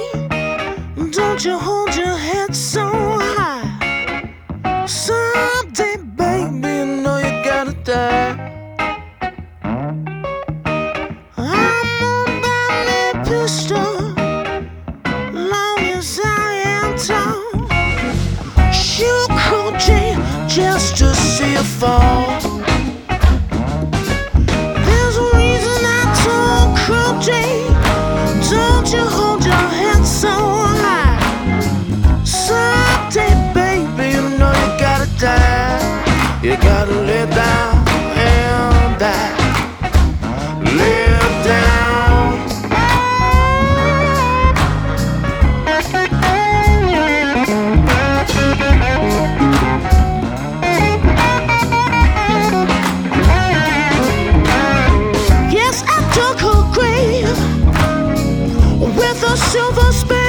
Don't you hold your head so high. Someday, baby, you know you gotta die. I'm gonna buy me a pistol, long as I am tall. Shoot Cool J just to see you fall. There's a reason I told Cool J, don't you hold your head so high. Someday, baby, you know you gotta die. You gotta lay down and die. Lay down. Yes, I dug her grave with a silver spade.